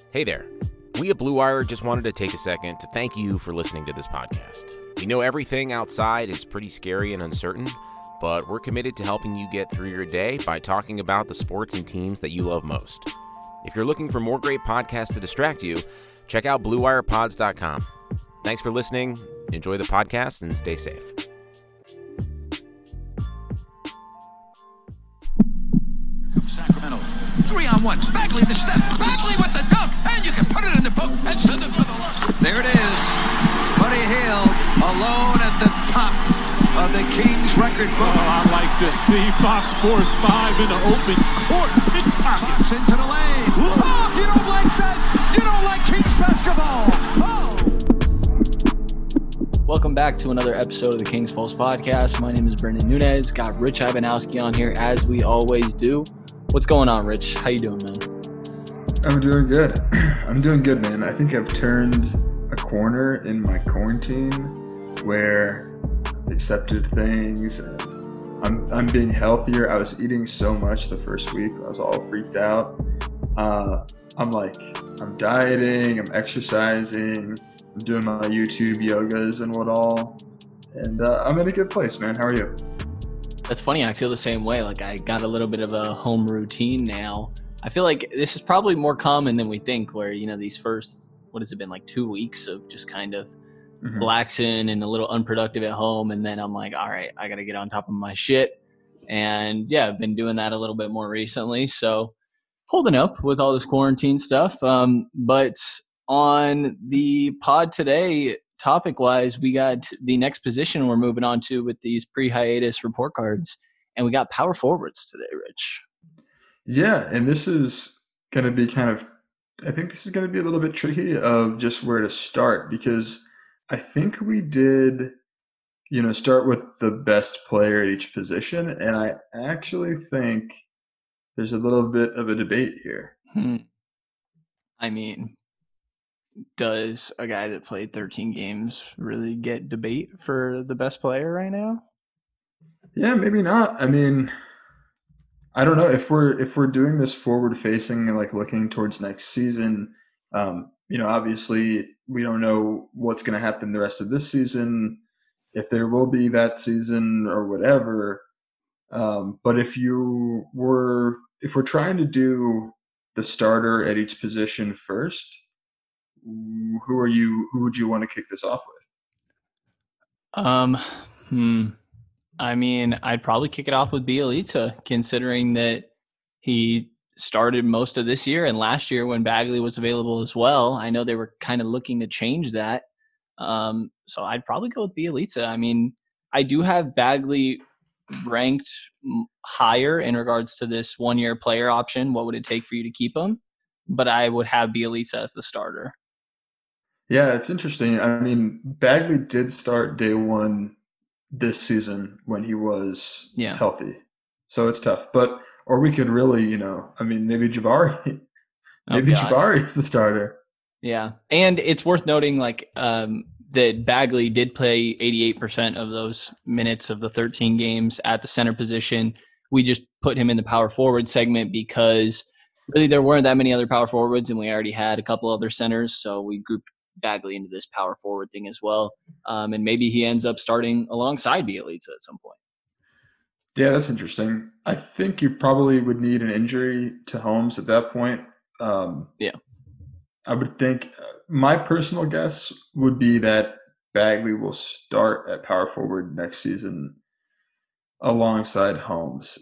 Hey there. We at Blue Wire just wanted to take a second to thank you for listening to this podcast. We know everything outside is pretty scary and uncertain, but we're committed to helping you get through your day by talking about the sports and teams that you love most. If you're looking for more great podcasts to distract you, check out BlueWirePods.com. Thanks for listening. Enjoy the podcast and stay safe. Sacramento. 3-on-1. Bagley the step. Bagley with the dunk. And you can put it in the book and send it to the left. There it is. Buddy Hield alone at the top of the Kings record book. Oh, I like to see Fox Sports 5 in an open court pickpocket. Fox into the lane. Oh, if you don't like that, you don't like Kings basketball. Oh. Welcome back to another episode of the Kings Pulse podcast. My name is Brendan Nunez. Got Rich Ivanowski on here as we always do. What's going on, Rich? How you doing, man? I'm doing good. I'm doing good, man. I think I've turned a corner in my quarantine where I've accepted things. And I'm being healthier. I was eating so much the first week. I was all freaked out. I'm dieting. I'm exercising. I'm doing my YouTube yogas and what all. And I'm in a good place, man. How are you? That's funny. I feel the same way. Like, I got a little bit of a home routine now. I feel like this is probably more common than we think, where, you know, these first, what has it been, like 2 weeks of just kind of relaxing and a little unproductive at home. And then I'm like, all right, I got to get on top of my shit. And yeah, I've been doing that a little bit more recently. So holding up with all this quarantine stuff. But on the pod today, topic-wise, we got the next position we're moving on to with these pre-hiatus report cards, and we got power forwards today, Rich. Yeah, and this is going to be I think this is going to be a little bit tricky of just where to start, because I think we did, start with the best player at each position, and I actually think there's a little bit of a debate here. I mean, does a guy that played 13 games really get debate for the best player right now? Yeah, maybe not. I mean, I don't know if we're doing this forward facing and like looking towards next season. Obviously we don't know what's going to happen the rest of this season, if there will be that season or whatever. But if we're trying to do the starter at each position first, who would you want to kick this off with? I mean, I'd probably kick it off with Bjelica, considering that he started most of this year and last year when Bagley was available as well. I know they were kind of looking to change that. So I'd probably go with Bjelica. I mean, I do have Bagley ranked higher in regards to this one-year player option. What would it take for you to keep him? But I would have Bjelica as the starter. Yeah, it's interesting. I mean, Bagley did start day one this season when he was healthy. So it's tough. Or we could really, maybe Jabari. Jabari is the starter. Yeah. And it's worth noting, that Bagley did play 88% of those minutes of the 13 games at the center position. We just put him in the power forward segment because really there weren't that many other power forwards, and we already had a couple other centers. So we grouped Bagley into this power forward thing as well. And maybe he ends up starting alongside Bjelica at some point. Yeah, that's interesting. I think you probably would need an injury to Holmes at that point. Yeah. I would think my personal guess would be that Bagley will start at power forward next season alongside Holmes.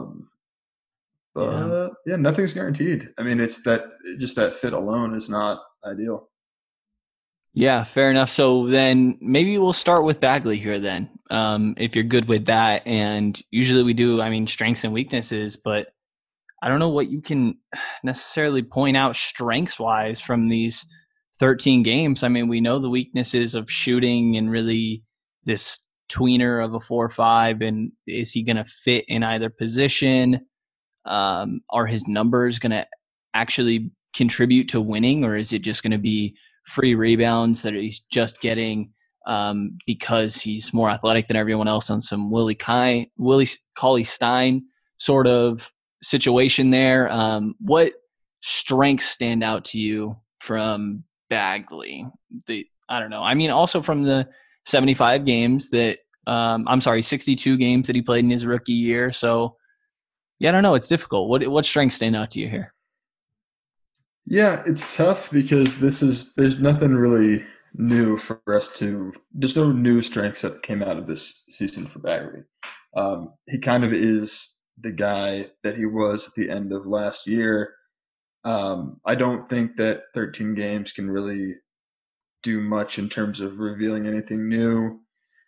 Nothing's guaranteed. I mean, it's that fit alone is not ideal. Yeah, fair enough. So then maybe we'll start with Bagley here then, if you're good with that. And usually we do, strengths and weaknesses, but I don't know what you can necessarily point out strengths-wise from these 13 games. I mean, we know the weaknesses of shooting and really this tweener of a 4-5, and is he going to fit in either position? Are his numbers going to actually contribute to winning, or is it just going to be free rebounds that he's just getting because he's more athletic than everyone else on some Willie Cauley-Stein sort of situation there? What strengths stand out to you from Bagley. I don't know. I mean, also from the 75 games that 62 games that he played in his rookie year. So, yeah, I don't know. It's difficult. What strengths stand out to you here? Yeah, it's tough because there's nothing really new for us there's no new strengths that came out of this season for Bagley. He kind of is the guy that he was at the end of last year. I don't think that 13 games can really do much in terms of revealing anything new.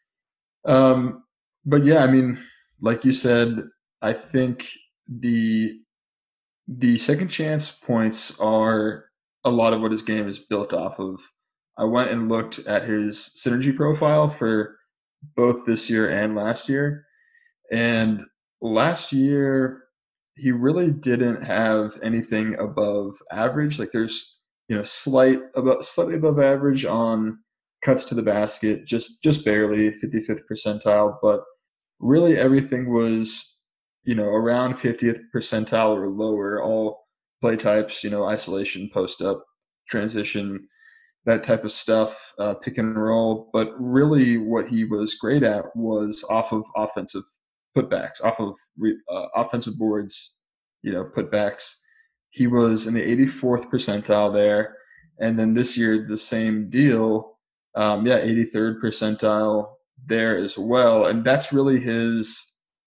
But yeah, I mean, like you said, I think the second chance points are a lot of what his game is built off of. I went and looked at his synergy profile for both this year and last year. And last year, he really didn't have anything above average. Like there's, slightly above average on cuts to the basket, just barely 55th percentile. But really everything was, around 50th percentile or lower, all play types, isolation, post up, transition, that type of stuff, pick and roll. But really what he was great at was off of offensive putbacks, off of offensive boards, putbacks. He was in the 84th percentile there. And then this year, the same deal, 83rd percentile there as well. And that's really his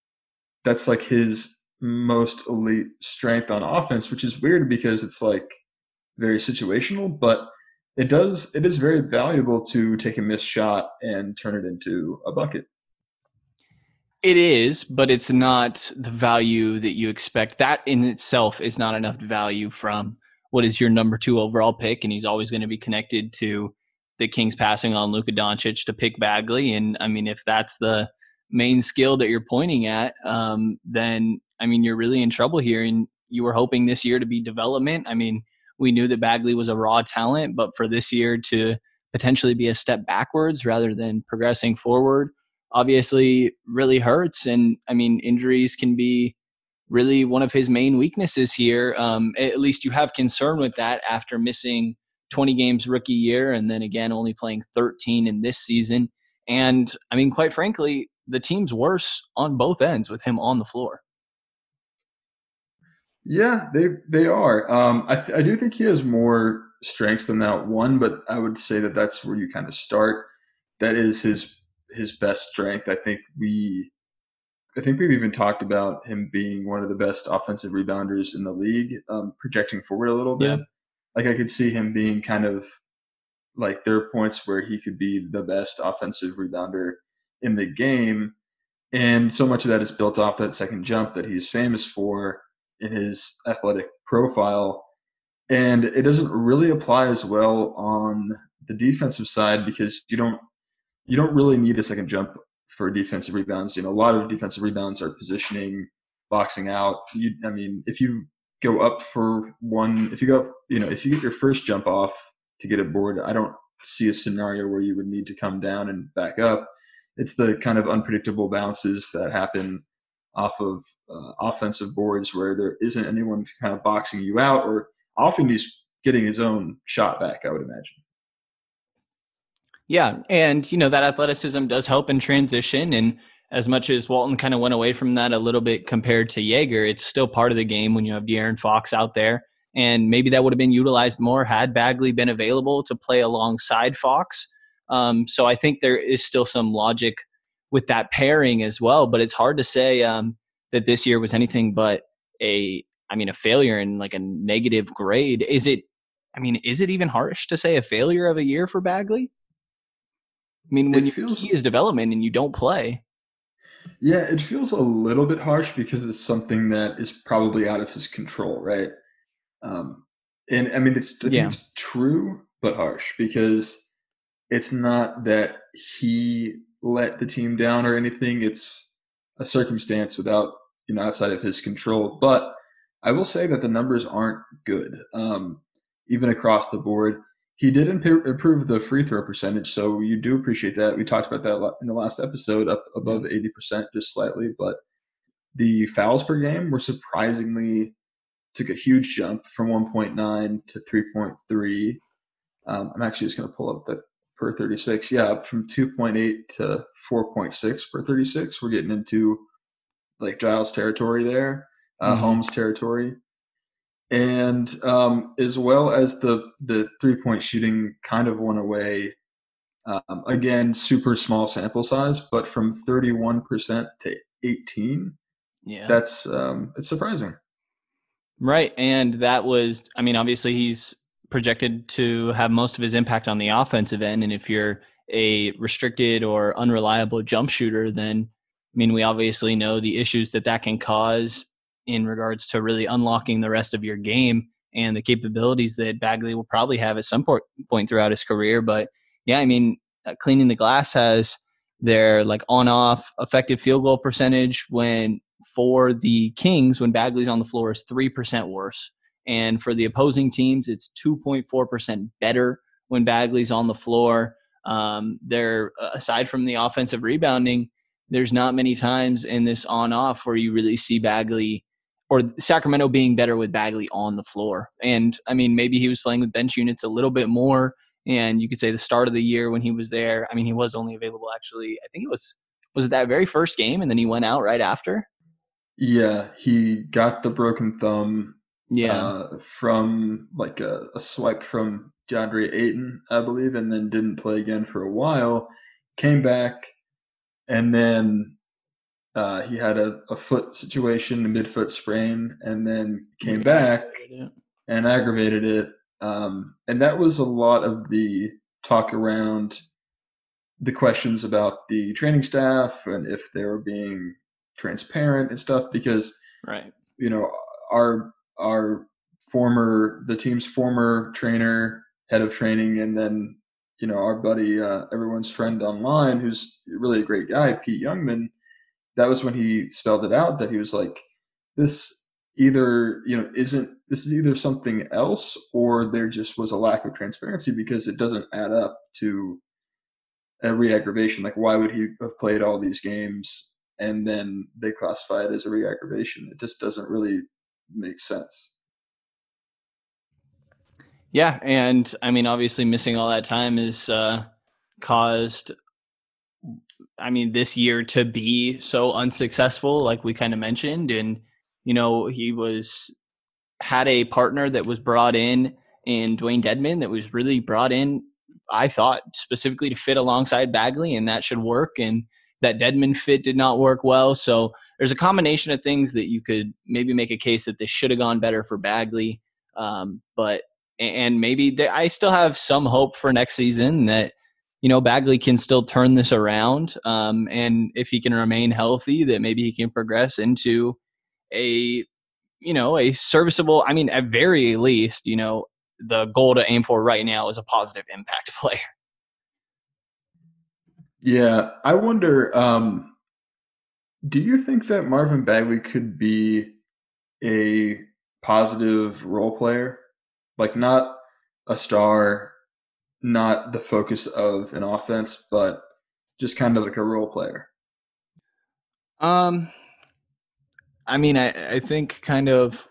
most elite strength on offense, which is weird because it's like very situational, but it is very valuable to take a missed shot and turn it into a bucket. It is, but it's not the value that you expect. That in itself is not enough value from what is your number 2 overall pick, and he's always going to be connected to the Kings passing on Luka Doncic to pick Bagley. And I mean, if that's the main skill that you're pointing at, then I mean, you're really in trouble here. And you were hoping this year to be development. I mean, we knew that Bagley was a raw talent, but for this year to potentially be a step backwards rather than progressing forward, obviously really hurts. And I mean, injuries can be really one of his main weaknesses here. At least you have concern with that after missing 20 games rookie year and then again only playing 13 in this season. And I mean, quite frankly, the team's worse on both ends with him on the floor. Yeah, they are. I do think he has more strengths than that one, but I would say that that's where you kind of start. That is his best strength. I think we've even talked about him being one of the best offensive rebounders in the league, projecting forward a little bit. Yeah. Like I could see him being kind of like there are points where he could be the best offensive rebounder in the game. And so much of that is built off that second jump that he's famous for in his athletic profile. And it doesn't really apply as well on the defensive side because you don't really need a second jump for defensive rebounds. A lot of defensive rebounds are positioning, boxing out. If you go up for one, if you get your first jump off to get a board, I don't see a scenario where you would need to come down and back up. It's the kind of unpredictable bounces that happen off of offensive boards where there isn't anyone kind of boxing you out, or often he's getting his own shot back, I would imagine. Yeah, and that athleticism does help in transition, and as much as Walton kind of went away from that a little bit compared to Jaeger, it's still part of the game when you have De'Aaron Fox out there, and maybe that would have been utilized more had Bagley been available to play alongside Fox. So I think there is still some logic with that pairing as well, but it's hard to say that this year was anything but a failure and like a negative grade. Is it even harsh to say a failure of a year for Bagley? I mean, when you see his development and you don't play. Yeah, it feels a little bit harsh because it's something that is probably out of his control, right? And I mean, it's true, but harsh because it's not that he let the team down or anything. It's a circumstance without, outside of his control. But I will say that the numbers aren't good, even across the board. He did improve the free throw percentage, so you do appreciate that. We talked about that in the last episode, up above 80%, just slightly. But the fouls per game were surprisingly took a huge jump from 1.9 to 3.3. I'm actually just going to pull up the per 36. Yeah, up from 2.8 to 4.6 per 36. We're getting into like Giles territory there, Holmes territory. And as well as the 3-point shooting kind of went away. Again, super small sample size, but from 31% to 18%. Yeah, that's it's surprising. Right. And that was, I mean, obviously he's projected to have most of his impact on the offensive end. And if you're a restricted or unreliable jump shooter, then, I mean, we obviously know the issues that can cause in regards to really unlocking the rest of your game and the capabilities that Bagley will probably have at some point throughout his career. But yeah, I mean, Cleaning the Glass has their like on-off effective field goal percentage for the Kings when Bagley's on the floor is 3% worse. And for the opposing teams, it's 2.4% better when Bagley's on the floor. They're aside from the offensive rebounding, there's not many times in this on-off where you really see Bagley or Sacramento being better with Bagley on the floor. And I mean, maybe he was playing with bench units a little bit more. And you could say the start of the year when he was there, I mean, he was only available actually, I think was it that very first game and then he went out right after? Yeah, he got the broken thumb from like a swipe from DeAndre Ayton, I believe, and then didn't play again for a while. Came back, and then he had a foot situation, a midfoot sprain, and then came back and aggravated it. And that was a lot of the talk around the questions about the training staff and if they were being transparent and stuff, because you know, the team's former trainer, head of training, and then, you know, our buddy, everyone's friend online, who's really a great guy, Pete Youngman, that was when he spelled it out, that he was like, this is either something else or there just was a lack of transparency, because it doesn't add up to a re-aggravation. Like, why would he have played all these games and then they classify it as a re-aggravation? It just doesn't really make sense. Yeah, and I mean, obviously missing all that time is caused, I mean, this year to be so unsuccessful, like we kind of mentioned. And, you know, he had a partner that was brought in Dwayne Dedmon that was really brought in, I thought, specifically to fit alongside Bagley, and that should work. And that Dedmon fit did not work well. So there's a combination of things that you could maybe make a case that this should have gone better for Bagley. But maybe I still have some hope for next season that, you know, Bagley can still turn this around. And if he can remain healthy, that maybe he can progress into a serviceable, I mean, at very least, you know, the goal to aim for right now is a positive impact player. Yeah, I wonder, do you think that Marvin Bagley could be a positive role player? Like, not a star, not the focus of an offense, but just kind of like a role player? I mean, I think kind of,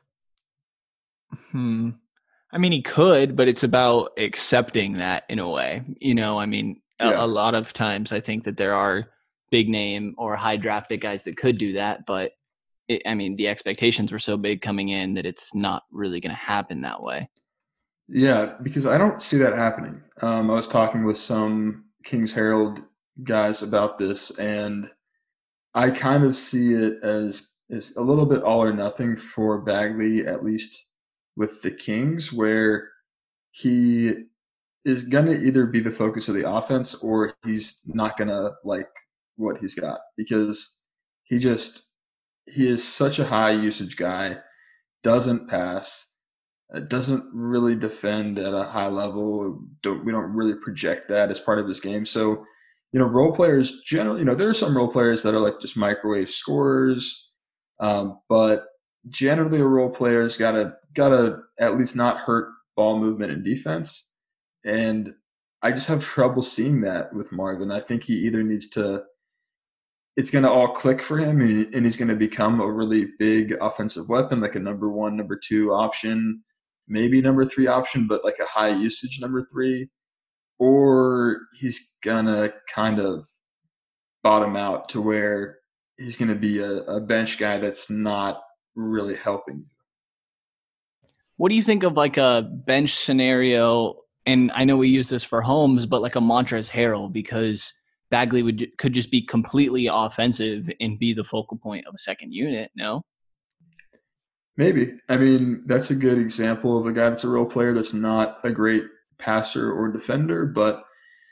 I mean, he could, but it's about accepting that in a way. You know, I mean, a lot of times I think that there are big name or high drafted guys that could do that, but I mean, the expectations were so big coming in that it's not really going to happen that way. Yeah, because I don't see that happening. I was talking with some Kings Herald guys about this, and I kind of see it as a little bit all or nothing for Bagley, at least with the Kings, where he is going to either be the focus of the offense or he's not going to like what he's got, because he is such a high usage guy, doesn't pass, doesn't really defend at a high level. We don't really project that as part of his game. So, you know, role players generally, you know, there are some role players that are like just microwave scorers, but generally a role player's gotta at least not hurt ball movement and defense. And I just have trouble seeing that with Marvin. I think he either needs to it's going to all click for him, and he's going to become a really big offensive weapon, like a number 1, number 2 option, maybe number 3 option, but like a high usage number 3, or he's going to kind of bottom out to where he's going to be a bench guy that's not really helping you. What do you think of like a bench scenario? And I know we use this for Holmes, but like a Montrezl Harrell, because Bagley could just be completely offensive and be the focal point of a second unit, no? Maybe. I mean, that's a good example of a guy that's a role player that's not a great passer or defender, but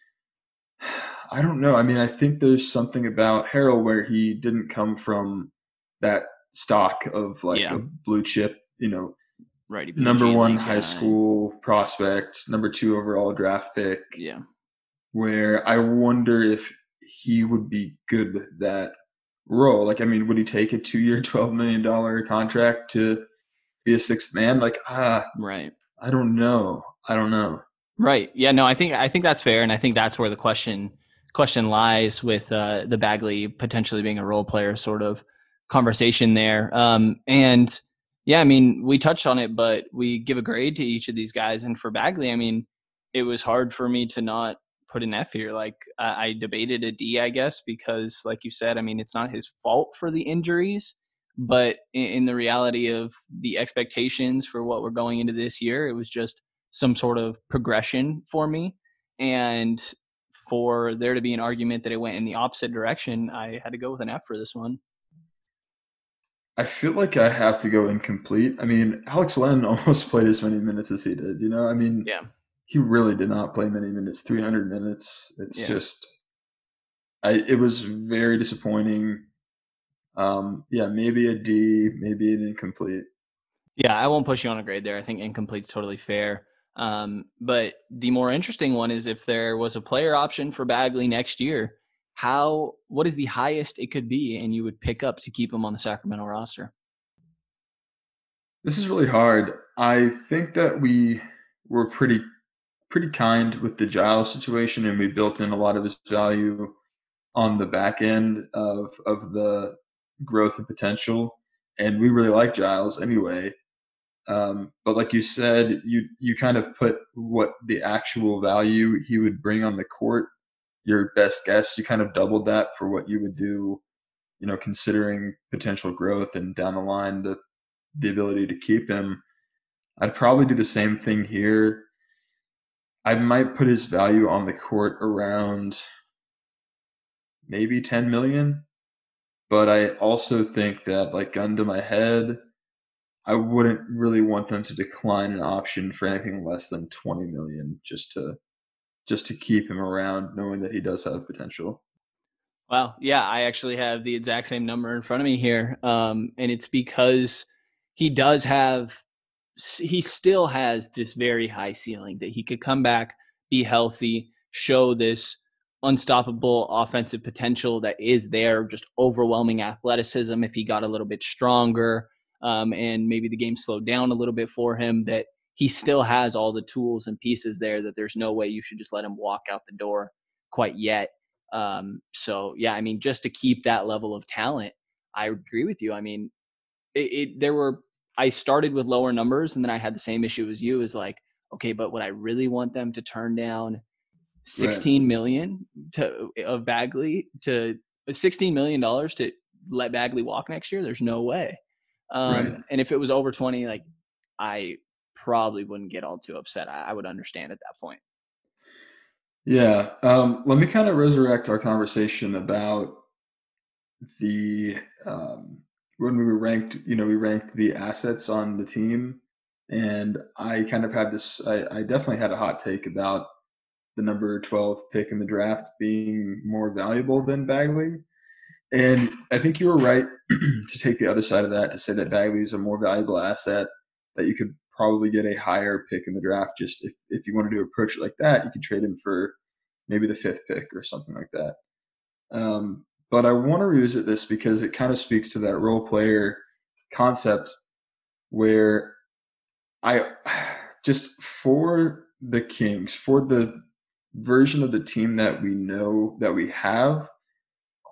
I don't know. I mean, I think there's something about Harrell where he didn't come from that stock of like a blue chip, right, number 1 high school prospect, number 2 overall draft pick. Yeah. Where I wonder if he would be good with that role. Like, I mean, would he take a 2-year, $12 million contract to be a sixth man? Like, right. I don't know. Right. Yeah, no, I think that's fair. And I think that's where the question lies with the Bagley potentially being a role player sort of conversation there. And yeah, I mean, we touched on it, but we give a grade to each of these guys. And for Bagley, I mean, it was hard for me to not put an F here. Like I debated a D, I guess, because like you said, I mean, it's not his fault for the injuries, but in the reality of the expectations for what we're going into this year, it was just some sort of progression for me. And for there to be an argument that it went in the opposite direction, I had to go with an F for this one. I feel like I have to go incomplete. I mean, Alex Len almost played as many minutes as he did, I mean, yeah. He really did not play many minutes, 300 minutes. It's just, it was very disappointing. Maybe a D, maybe an incomplete. Yeah, I won't push you on a grade there. I think incomplete's totally fair. But the more interesting one is if there was a player option for Bagley next year, what is the highest it could be and you would pick up to keep him on the Sacramento roster? This is really hard. I think that we were pretty kind with the Giles situation, and we built in a lot of his value on the back end of the growth and potential. And we really like Giles anyway. But like you said, you kind of put what the actual value he would bring on the court, your best guess, you kind of doubled that for what you would do, considering potential growth and down the line, the ability to keep him. I'd probably do the same thing here. I might put his value on the court around maybe 10 million, but I also think that, like, gun to my head, I wouldn't really want them to decline an option for anything less than 20 million just to keep him around, knowing that he does have potential. Wow. Yeah, I actually have the exact same number in front of me here. And it's because he still has this very high ceiling that he could come back, be healthy, show this unstoppable offensive potential that is there, just overwhelming athleticism if he got a little bit stronger, and maybe the game slowed down a little bit for him, that he still has all the tools and pieces there that there's no way you should just let him walk out the door quite yet. So yeah, I mean, just to keep that level of talent, I agree with you. I mean, I started with lower numbers, and then I had the same issue as you, is like, okay, but would I really want them to turn down $16 million of Bagley to $16 million to let Bagley walk next year? There's no way. And if it was over 20, like, I probably wouldn't get all too upset. I would understand at that point. Yeah. Let me kind of resurrect our conversation about the when we were ranked, we ranked the assets on the team, and I kind of had this, I definitely had a hot take about the number 12 pick in the draft being more valuable than Bagley. And I think you were right to take the other side of that, to say that Bagley is a more valuable asset, that you could probably get a higher pick in the draft. Just if you wanted to approach it like that, you could trade him for maybe the 5th pick or something like that. But I want to revisit this because it kind of speaks to that role player concept, where I just, for the Kings, for the version of the team that we know that we have,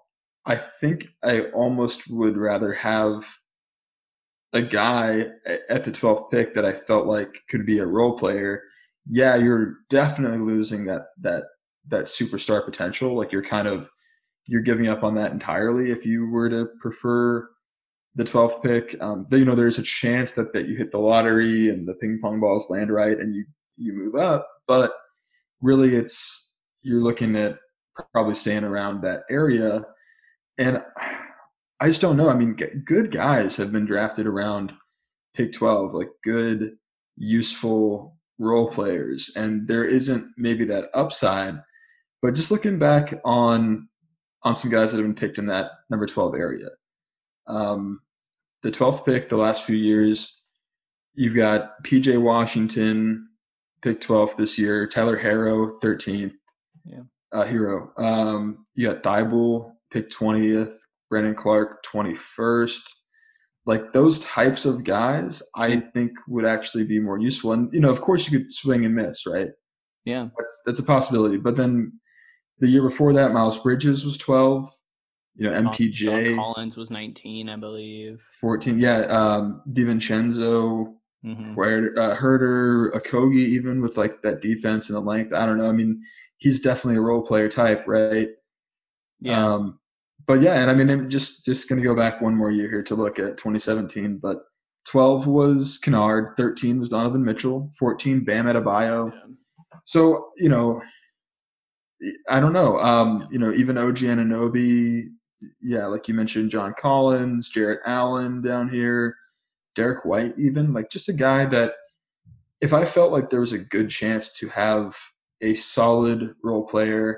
I think I almost would rather have a guy at the 12th pick that I felt like could be a role player. Yeah, you're definitely losing that superstar potential. Like you're giving up on that entirely if you were to prefer the 12th pick. There's a chance that you hit the lottery and the ping pong balls land right and you move up, but really you're looking at probably staying around that area. And I just don't know. I mean, good guys have been drafted around pick 12, like good, useful role players. And there isn't maybe that upside. But just looking back on some guys that have been picked in that number 12 area, the 12th pick the last few years, you've got PJ Washington, pick 12th this year, Tyler Harrow, 13th. Yeah. Hero. You got Thibault, pick 20th, Brandon Clark, 21st. Like those types of guys, I think would actually be more useful. And, of course you could swing and miss, right? Yeah. That's a possibility. But then the year before that, Miles Bridges was 12. MPJ. John Collins was 19, I believe. 14. Yeah. DiVincenzo, Herder, Okogie, even with like that defense and the length. I don't know. I mean, he's definitely a role player type, right? Yeah. But yeah, and I mean, I'm just going to go back one more year here to look at 2017. But 12 was Kennard, 13 was Donovan Mitchell, 14 Bam Adebayo. Yeah. So I don't know. Even OG Anunoby, yeah, like you mentioned, John Collins, Jarrett Allen down here, Derek White, even like just a guy that if I felt like there was a good chance to have a solid role player,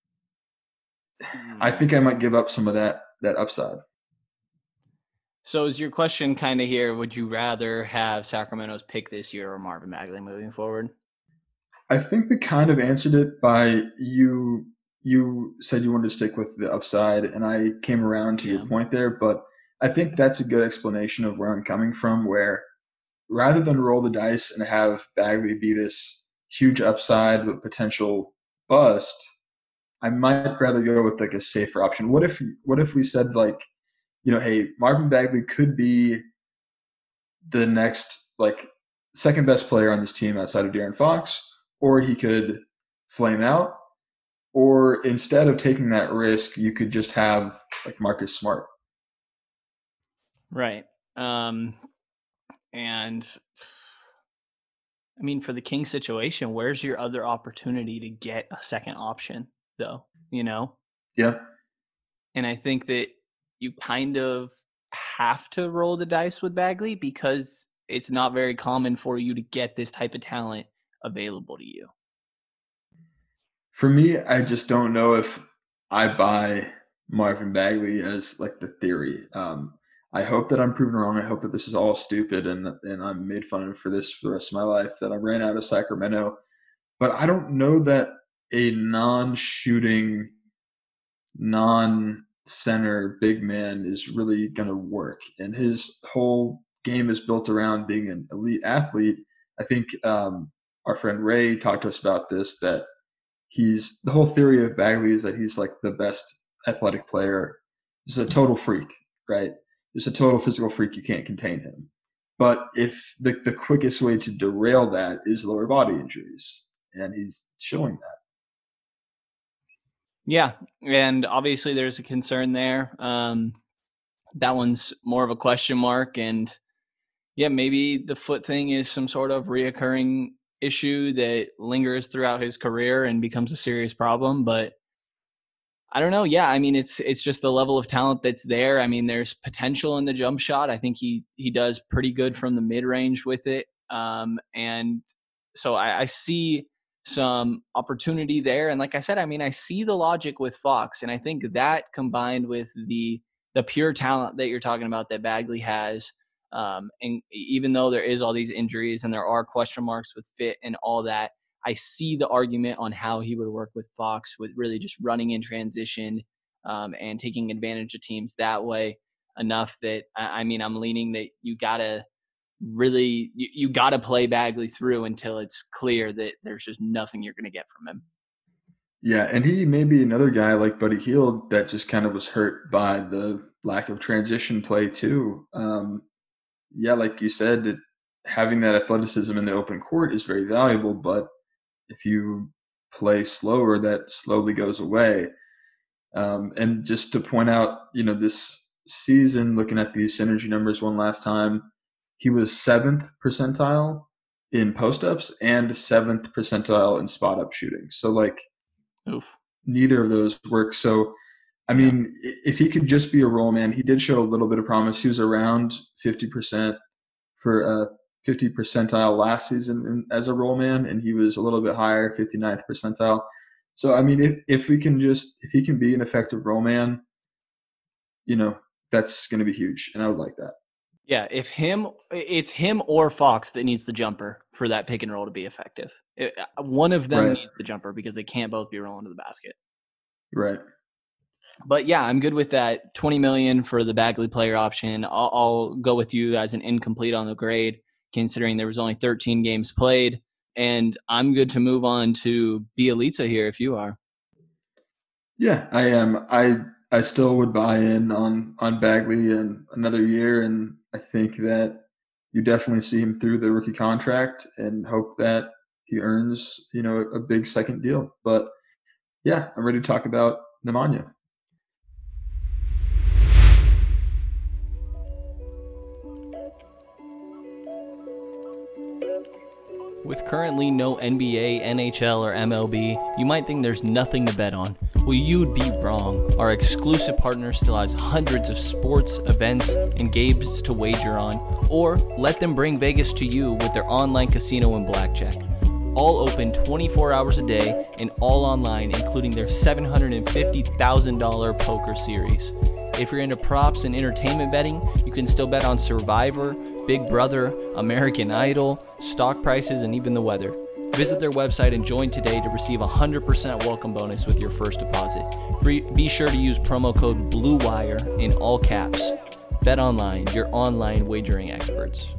I think I might give up some of that upside. So is your question kind of here, would you rather have Sacramento's pick this year or Marvin Bagley moving forward? I think we kind of answered it by you said you wanted to stick with the upside, and I came around to your point there, but I think that's a good explanation of where I'm coming from, where rather than roll the dice and have Bagley be this huge upside but potential bust, I might rather go with like a safer option. What if we said like, hey, Marvin Bagley could be the next like second best player on this team outside of De'Aaron Fox, or he could flame out, or instead of taking that risk, you could just have like Marcus Smart. Right. And I mean, for the Kings situation, where's your other opportunity to get a second option though? Yeah. And I think that you kind of have to roll the dice with Bagley because it's not very common for you to get this type of talent available to you. For me, I just don't know if I buy Marvin Bagley as like the theory. I hope that I'm proven wrong. I hope that this is all stupid and I'm made fun of for this for the rest of my life, that I ran out of Sacramento. But I don't know that a non-shooting, non-center big man is really going to work. And his whole game is built around being an elite athlete. I think our friend Ray talked to us about this, that the whole theory of Bagley is that he's like the best athletic player. He's a total freak, right? Just a total physical freak. You can't contain him. But if the quickest way to derail that is lower body injuries, and he's showing that. Yeah, and obviously there's a concern there. That one's more of a question mark, and yeah, maybe the foot thing is some sort of reoccurring issue that lingers throughout his career and becomes a serious problem, but I don't know. Yeah, I mean, it's just the level of talent that's there. I mean, there's potential in the jump shot. I think he does pretty good from the mid-range with it. And so I see some opportunity there. And like I said, I mean, I see the logic with Fox. And I think that combined with the pure talent that you're talking about that Bagley has, and even though there is all these injuries and there are question marks with fit and all that, I see the argument on how he would work with Fox, with really just running in transition and taking advantage of teams that way enough that, I mean, I'm leaning that you got to play Bagley through until it's clear that there's just nothing you're going to get from him. Yeah, and he may be another guy like Buddy Hield that just kind of was hurt by the lack of transition play too. Yeah, like you said, having that athleticism in the open court is very valuable, but if you play slower, that slowly goes away. And just to point out, this season, looking at these synergy numbers one last time, he was 7th percentile in post-ups and 7th percentile in spot-up shooting. So, like, Oof. neither of those work. So, I mean, if he could just be a roll man, he did show a little bit of promise. He was around 50% for 50 percentile last season as a roll man, and he was a little bit higher, 59th percentile. So, I mean, if he can be an effective roll man, that's going to be huge, and I would like that. Yeah, it's him or Fox that needs the jumper for that pick and roll to be effective. One of them needs the jumper because they can't both be rolling to the basket. Right. But yeah, I'm good with that. $20 million for the Bagley player option. I'll go with you as an incomplete on the grade, considering there was only 13 games played. And I'm good to move on to Bjelica here if you are. Yeah, I am. I still would buy in on Bagley in another year, and I think that you definitely see him through the rookie contract and hope that he earns, a big second deal. But yeah, I'm ready to talk about Nemanja. With currently no NBA, NHL, or MLB, you might think there's nothing to bet on. Well, you'd be wrong. Our exclusive partner still has hundreds of sports, events, and games to wager on, or let them bring Vegas to you with their online casino and blackjack. All open 24 hours a day and all online, including their $750,000 poker series. If you're into props and entertainment betting, you can still bet on Survivor, Big Brother, American Idol, stock prices, and even the weather. Visit their website and join today to receive a 100% welcome bonus with your first deposit. Be sure to use promo code BLUEWIRE in all caps. Bet Online, your online wagering experts.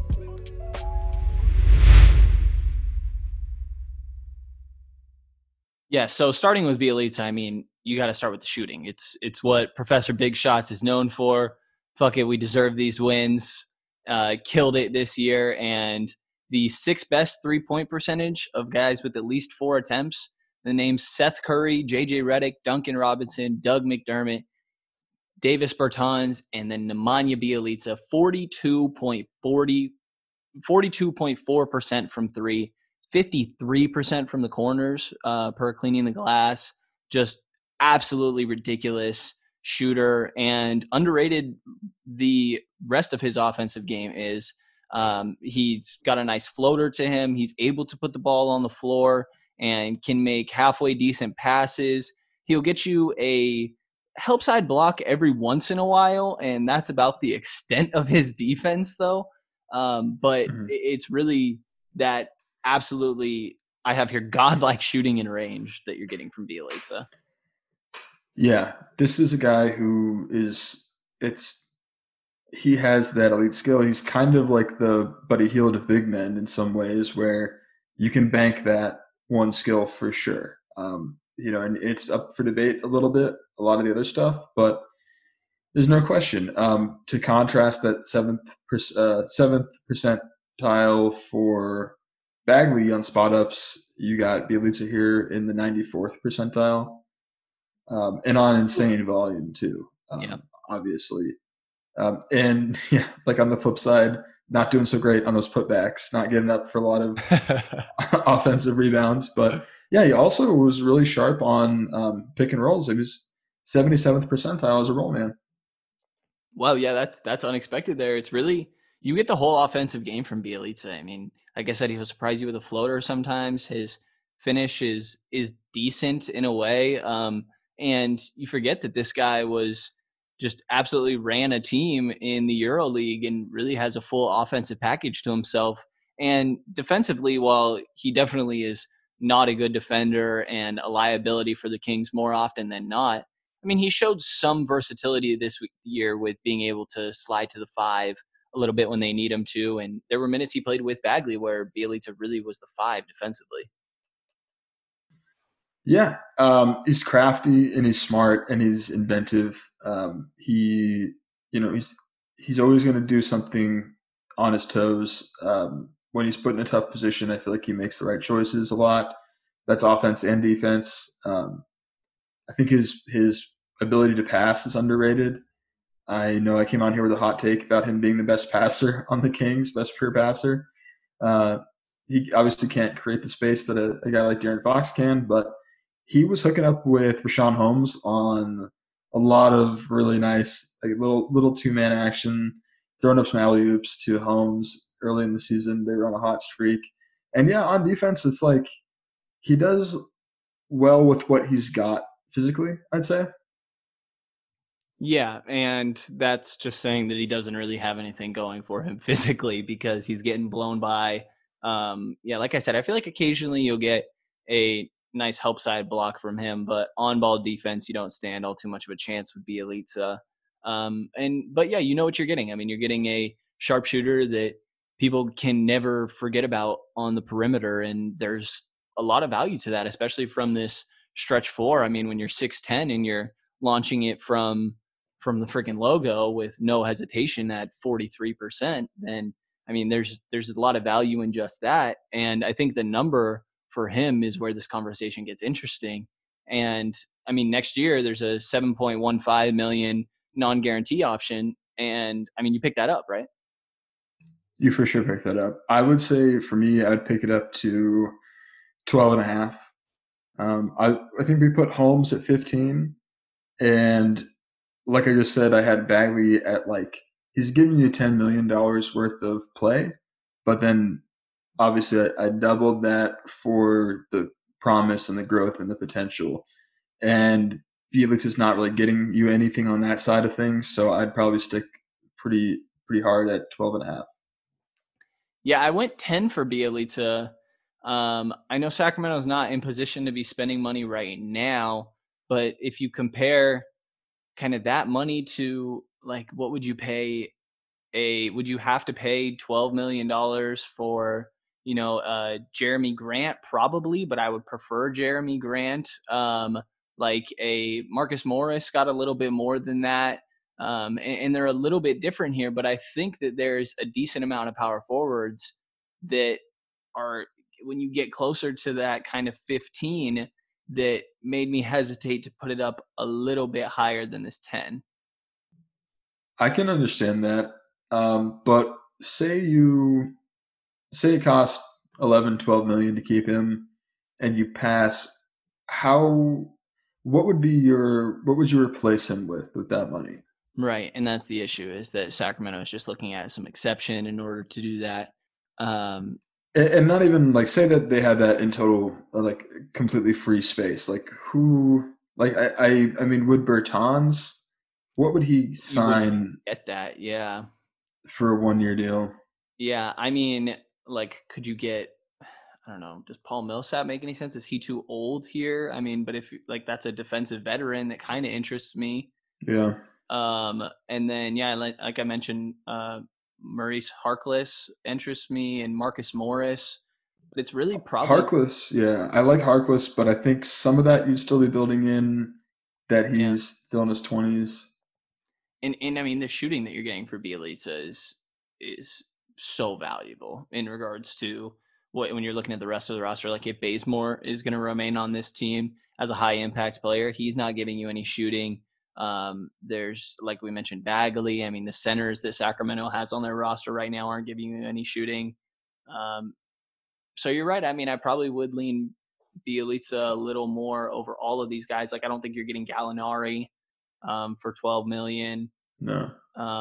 Yeah, so starting with Bjelica, I mean, you got to start with the shooting. It's what Professor Big Shots is known for. Fuck it, we deserve these wins. Killed it this year, and the 6th best 3-point percentage of guys with at least 4 attempts. The names Seth Curry, JJ Redick, Duncan Robinson, Doug McDermott, Davis Bertans, and then Nemanja Bjelica, 42.4% from 3, 53% from the corners per cleaning the glass. Just absolutely ridiculous shooter, and underrated. The rest of his offensive game is he's got a nice floater to him. He's able to put the ball on the floor and can make halfway decent passes. He'll get you a help side block every once in a while, and that's about the extent of his defense, though. But it's really that absolutely, I have here, godlike shooting in range that you're getting from Bjelica. Yeah, this is a guy who he has that elite skill. He's kind of like the Buddy Hield of big men in some ways, where you can bank that one skill for sure. And it's up for debate a little bit, a lot of the other stuff, but there's no question. To contrast that 7th percentile for Bagley on spot ups, you got Bjelica here in the 94th percentile, and on insane volume too. Obviously. And yeah, like on the flip side, not doing so great on those putbacks, not getting up for a lot of offensive rebounds. But yeah, he also was really sharp on pick and rolls. He was 77th percentile as a roll man. Well, yeah, that's unexpected there. It's really, you get the whole offensive game from Bjelica. I mean, like I said, he'll surprise you with a floater sometimes. His finish is decent in a way. And you forget that this guy was just absolutely ran a team in the EuroLeague and really has a full offensive package to himself. And defensively, while he definitely is not a good defender and a liability for the Kings more often than not, I mean, he showed some versatility this year with being able to slide to the 5 a little bit when they need him to. And there were minutes he played with Bagley where Bjelica really was the 5 defensively. Yeah, he's crafty and he's smart and he's inventive. He, he's always going to do something on his toes. When he's put in a tough position, I feel like he makes the right choices a lot. That's offense and defense. I think his ability to pass is underrated. I know I came on here with a hot take about him being the best passer on the Kings, best pure passer. He obviously can't create the space that a guy like De'Aaron Fox can, but he was hooking up with Rashawn Holmes on a lot of really nice, like little two-man action, throwing up some alley-oops to Holmes early in the season. They were on a hot streak. And yeah, on defense, it's like he does well with what he's got physically, I'd say. Yeah, and that's just saying that he doesn't really have anything going for him physically because he's getting blown by. Like I said, I feel like occasionally you'll get a nice help side block from him, but on ball defense, you don't stand all too much of a chance with Bielitsa. But yeah, you know what you're getting. I mean, you're getting a sharpshooter that people can never forget about on the perimeter, and there's a lot of value to that, especially from this stretch four. I mean, when you're 6'10" and you're launching it from the freaking logo with no hesitation at 43%, then I mean, there's a lot of value in just that. And I think the number for him is where this conversation gets interesting. And I mean, next year there's a 7.15 million non-guarantee option. And I mean, you pick that up, right? You for sure pick that up. I would say for me, I'd pick it up to 12 and a half. I think we put Holmes at 15, and like I just said, I had Bagley at he's giving you $10 million worth of play, but then obviously I doubled that for the promise and the growth and the potential. And Felix is not really getting you anything on that side of things, so I'd probably stick pretty hard at 12 and a half. Yeah, I went 10 for Bielitsa. I know Sacramento's not in position to be spending money right now, but if you compare kind of that money to what would you pay would you have to pay $12 million for, Jeremy Grant? Probably, but I would prefer Jeremy Grant. A Marcus Morris got a little bit more than that. And they're a little bit different here, but I think that there's a decent amount of power forwards that are, when you get closer to that kind of 15, that made me hesitate to put it up a little bit higher than this 10. I can understand that. But say it costs 11, 12 million to keep him and you pass, what would you replace him with that money? Right. And that's the issue, is that Sacramento is just looking at some exception in order to do that. And not even say that they had that in total, completely free space. I mean, would Bertans, what would he sign? Get that. Yeah. For a 1-year deal. Yeah. I mean, could you get, I don't know, does Paul Millsap make any sense? Is he too old here? I mean, but if that's a defensive veteran, that kind of interests me. Yeah. And then, yeah, like I mentioned, Maurice Harkless interests me, and Marcus Morris, but it's really probably Harkless. Yeah, I like Harkless, but I think some of that you'd still be building in that he's still in his 20s. And I mean, the shooting that you're getting for Bielitsa is so valuable in regards to when you're looking at the rest of the roster. If Bazemore is going to remain on this team as a high impact player, he's not giving you any shooting. There's, like we mentioned, Bagley. I mean, the centers that Sacramento has on their roster right now aren't giving you any shooting. So you're right. I mean, I probably would lean Bielitsa a little more over all of these guys. I don't think you're getting Gallinari for $12 million. No.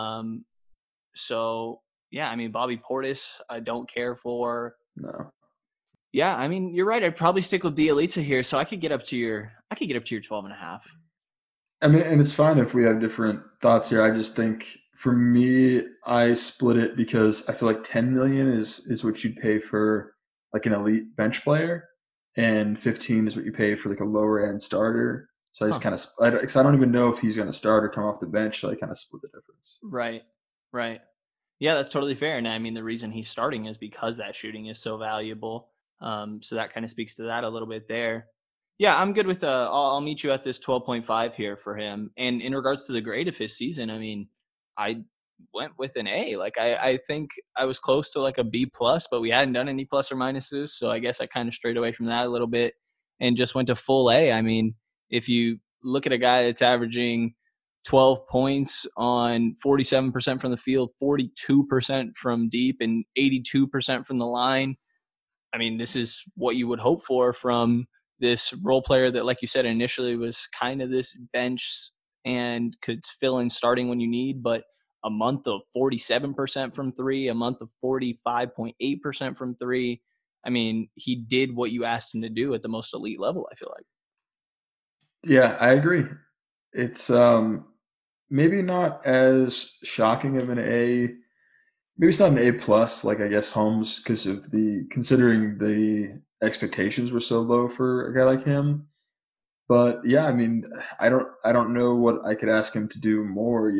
So yeah, I mean, Bobby Portis, I don't care for. No. Yeah, I mean, you're right. I'd probably stick with Bielitsa here, so I could get up to your 12 and a half. I mean, and it's fine if we have different thoughts here. I just think for me, I split it because I feel like 10 million is what you'd pay for an elite bench player, and 15 is what you pay for a lower end starter. So I just because I don't even know if he's going to start or come off the bench. So I kind of split the difference. Right. Yeah, that's totally fair. And I mean, the reason he's starting is because that shooting is so valuable. So that kind of speaks to that a little bit there. Yeah, I'm good with I'll meet you at this 12.5 here for him. And in regards to the grade of his season, I mean, I went with an A. Like I think I was close to like a B plus, but we hadn't done any plus or minuses. So I guess I kind of strayed away from that a little bit and just went to full A. I mean, if you look at a guy that's averaging 12 points on 47% from the field, 42% from deep, and 82% from the line, I mean, this is what you would hope for from this role player that, like you said, initially was kind of this bench and could fill in starting when you need, but a month of 47% from three, a month of 45.8% from three. I mean, he did what you asked him to do at the most elite level, I feel like. Yeah, I agree. It's maybe not as shocking of an A. Maybe it's not an A plus, like I guess Holmes, because of considering the expectations were so low for a guy like him. But yeah, I mean, I don't know what I could ask him to do more.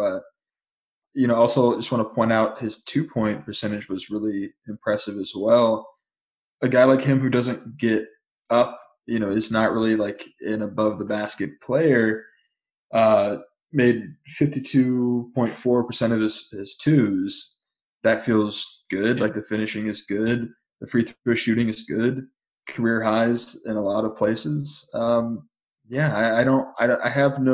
Also just want to point out his 2-point percentage was really impressive as well. A guy like him who doesn't get up, is not really like an above the basket player. Made 52.4% of his twos. That feels good. Yeah. Like the finishing is good. The free throw shooting is good. Career highs in a lot of places. I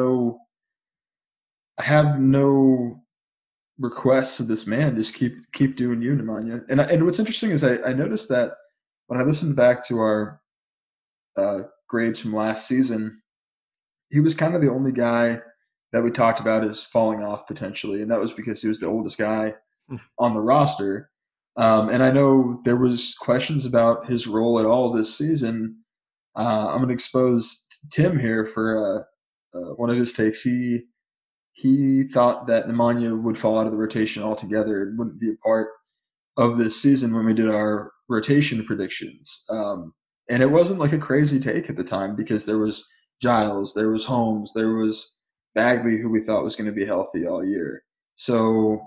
have no requests of this man. Just keep doing you, Nemanja. And what's interesting is I noticed that when I listened back to our grades from last season, he was kind of the only guy that we talked about as falling off potentially, and that was because he was the oldest guy on the roster. And I know there was questions about his role at all this season. I'm going to expose Tim here for one of his takes. He thought that Nemanja would fall out of the rotation altogether and wouldn't be a part of this season when we did our rotation predictions. And it wasn't like a crazy take at the time because there was Giles, there was Holmes, there was Bagley, who we thought was going to be healthy all year. So,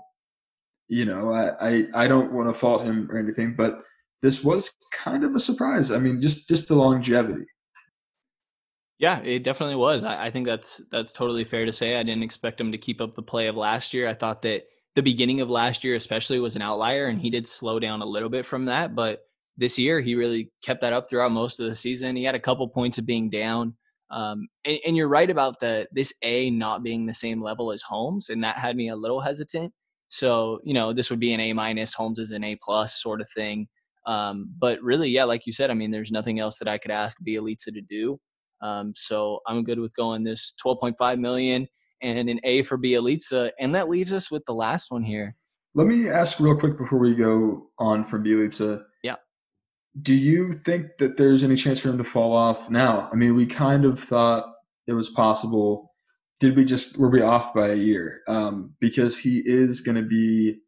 I don't want to fault him or anything, but this was kind of a surprise. I mean, just the longevity. Yeah, it definitely was. I think that's totally fair to say. I didn't expect him to keep up the play of last year. I thought that the beginning of last year especially was an outlier, and he did slow down a little bit from that. But this year, he really kept that up throughout most of the season. He had a couple points of being down. And you're right about this A not being the same level as Holmes, and that had me a little hesitant. So, this would be an A minus, Holmes is an A plus sort of thing. But really, yeah, like you said, I mean, there's nothing else that I could ask Bjelica to do. So I'm good with going this 12.5 million and an A for Bjelica. And that leaves us with the last one here. Let me ask real quick before we go on from Bjelica. Yeah. Do you think that there's any chance for him to fall off now? I mean, we kind of thought it was possible. Were we off by a year? Because he is going to be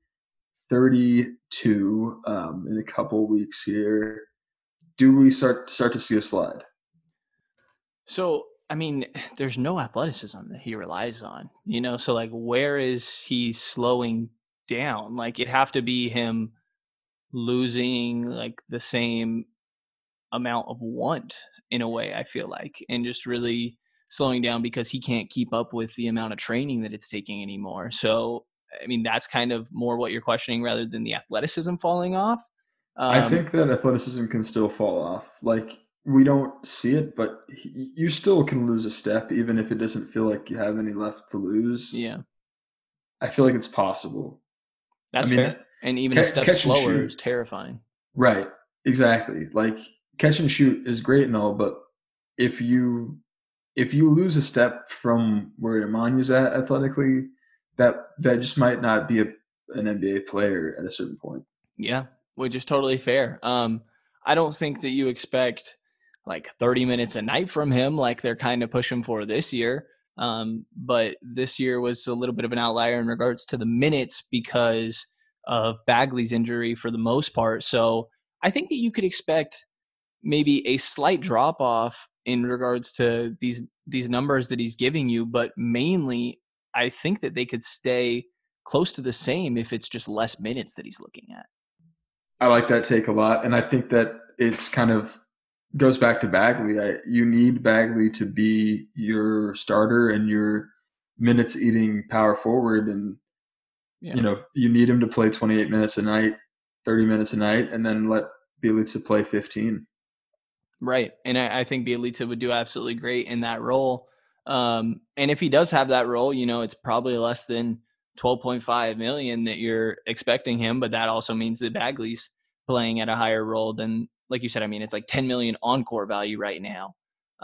32 in a couple weeks here. Do we start to see a slide? So, I mean, there's no athleticism that he relies on, so like, where is he slowing down? Like, it'd have to be him losing like the same amount of want in a way, I feel like, and just really slowing down because he can't keep up with the amount of training that it's taking anymore. So, I mean, that's kind of more what you're questioning rather than the athleticism falling off. I think that athleticism can still fall off. Like, we don't see it, but you still can lose a step even if it doesn't feel like you have any left to lose. Yeah. I feel like it's possible. That's fair. And even a step slower is terrifying. Right. Exactly. Like, catch and shoot is great and all, but if you lose a step from where Nemanja's at athletically, that just might not be an NBA player at a certain point. Yeah, which is totally fair. I don't think that you expect like 30 minutes a night from him like they're kind of pushing for this year. But this year was a little bit of an outlier in regards to the minutes because of Bagley's injury for the most part. So I think that you could expect maybe a slight drop off in regards to these numbers that he's giving you, but mainly I think that they could stay close to the same if it's just less minutes that he's looking at. I like that take a lot. And I think that it's kind of goes back to Bagley. You need Bagley to be your starter and your minutes eating power forward, and you need him to play 28 minutes a night, 30 minutes a night, and then let Bjelica play 15. Right. And I think Bjelica would do absolutely great in that role. And if he does have that role, it's probably less than 12.5 million that you're expecting him. But that also means that Bagley's playing at a higher role than, like you said, it's like 10 million encore value right now.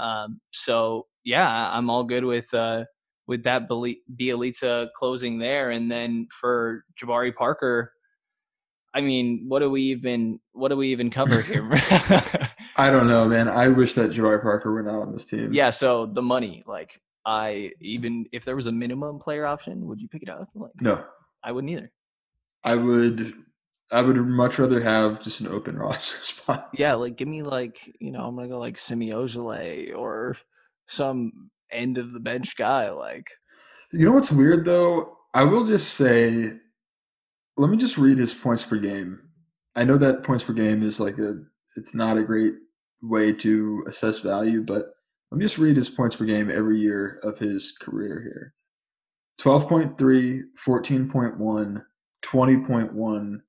So yeah, I'm all good with that Bjelica closing there. And then for Jabari Parker, what do we even cover here? I don't know, man. I wish that Jabari Parker were not on this team. Yeah, so the money, if there was a minimum player option, would you pick it up? No. I wouldn't either. I would much rather have just an open roster spot. Yeah, give me I'm gonna go Semi Ojeleye or some end of the bench guy. You know what's weird though? I will just say, let me just read his points per game. I know that points per game is it's not a great way to assess value, but let me just read his points per game every year of his career here. 12.3, 14.1, 20.1,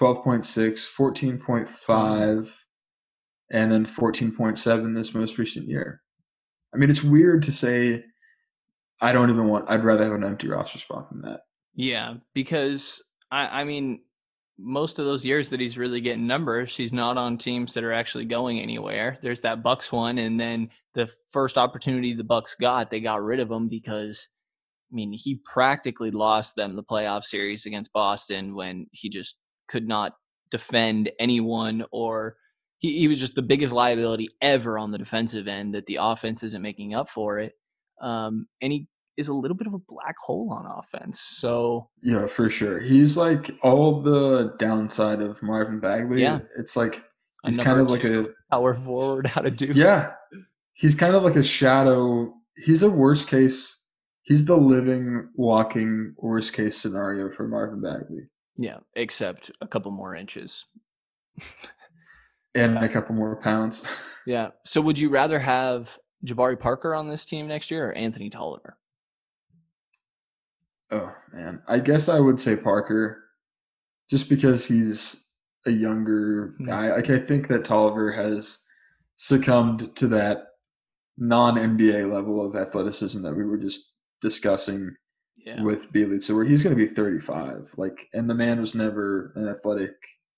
12.6, 14.5, and then 14.7 this most recent year. It's weird to say I'd rather have an empty roster spot than that. Yeah, because most of those years that he's really getting numbers, he's not on teams that are actually going anywhere. There's that Bucks one, and then the first opportunity the Bucks got, they got rid of him because, he practically lost them the playoff series against Boston when he just could not defend anyone, or he was just the biggest liability ever on the defensive end that the offense isn't making up for it. And he is a little bit of a black hole on offense. So yeah, for sure. He's all the downside of Marvin Bagley. Yeah. It's he's kind of a power forward, how to do. Yeah. He's kind of like a shadow. He's a worst case. He's the living, walking worst case scenario for Marvin Bagley. Yeah, except a couple more inches. And a couple more pounds. Yeah. So would you rather have Jabari Parker on this team next year or Anthony Tolliver? Oh, man. I guess I would say Parker just because he's a younger guy. I think that Tolliver has succumbed to that non-NBA level of athleticism that we were just discussing with Bjelica, where he's going to be 35. And the man was never an athletic,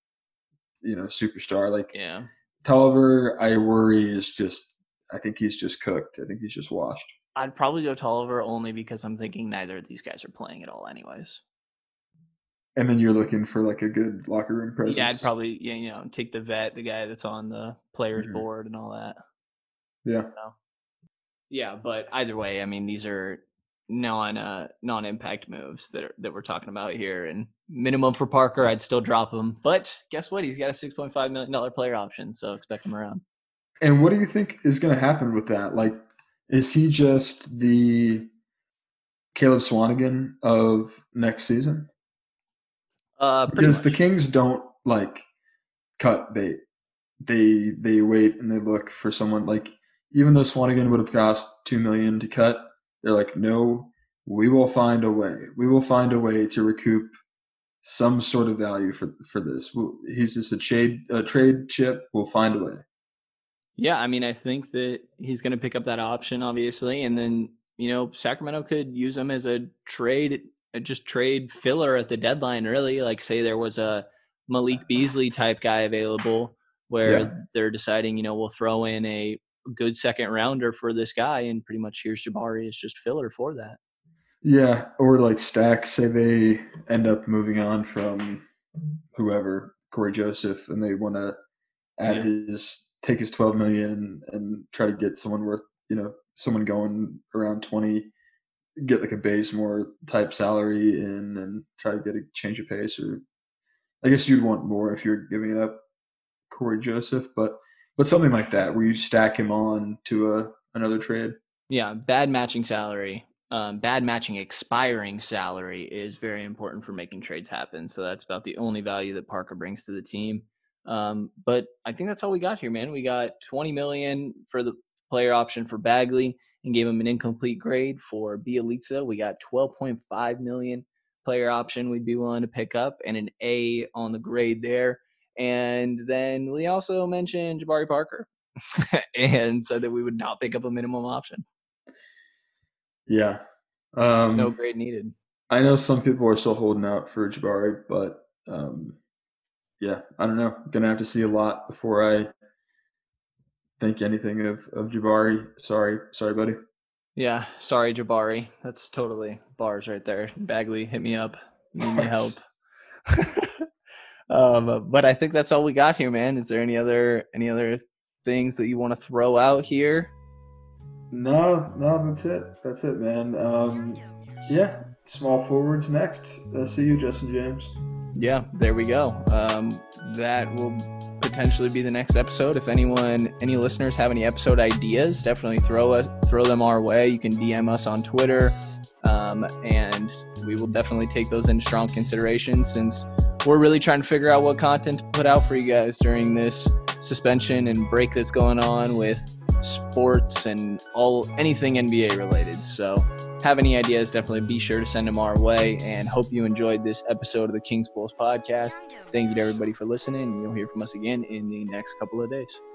superstar. Tolliver, I worry I think he's just cooked. I think he's just washed. I'd probably go Tolliver only because I'm thinking neither of these guys are playing at all anyways. And then you're looking for a good locker room presence. Yeah, I'd probably take the vet, the guy that's on the players board and all that. Yeah. Yeah, but either way, these are non-impact moves that we're talking about here. And minimum for Parker, I'd still drop him. But guess what? He's got a $6.5 million player option, so expect him around. And what do you think is going to happen with that? Is he just the Caleb Swanigan of next season? Because the Kings don't cut bait. They wait and they look for someone even though Swanigan would have cost $2 million to cut, they're no, we will find a way. We will find a way to recoup some sort of value for this. He's just a trade chip. We'll find a way. Yeah, I think that he's going to pick up that option, obviously, and then Sacramento could use him as a trade filler at the deadline. Really, say there was a Malik Beasley type guy available, where they're deciding, we'll throw in a good second rounder for this guy, and pretty much here's Jabari as just filler for that. Yeah, or Stack, say they end up moving on from whoever, Corey Joseph, and they want to add take his $12 million and try to get someone worth, someone going around 20, get a Bazemore type salary in and try to get a change of pace. Or I guess you'd want more if you're giving up Corey Joseph, but something like that where you stack him on to another trade. Yeah, bad matching salary. Bad matching expiring salary is very important for making trades happen. So that's about the only value that Parker brings to the team. But I think that's all we got here, man. We got $20 million for the player option for Bagley and gave him an incomplete grade. For Bjelica, we got $12.5 million player option we'd be willing to pick up and an A on the grade there. And then we also mentioned Jabari Parker and said that we would not pick up a minimum option. Yeah. No grade needed. I know some people are still holding out for Jabari, but yeah, I don't know. I'm going to have to see a lot before I think anything of Jabari. Sorry, buddy. Yeah, sorry, Jabari. That's totally bars right there. Bagley, hit me up. Need me help. But I think that's all we got here, man. Is there any other things that you want to throw out here? No, that's it. That's it, man. Yeah, small forwards next. See you, Justin James. Yeah, there we go. That will potentially be the next episode. If any listeners have any episode ideas, definitely throw them our way. You can DM us on Twitter, and we will definitely take those into strong consideration, since we're really trying to figure out what content to put out for you guys during this suspension and break that's going on with sports and anything NBA related. So have any ideas, definitely be sure to send them our way, and hope you enjoyed this episode of the King's Pulse podcast. Thank you to everybody for listening, and you'll hear from us again in the next couple of days.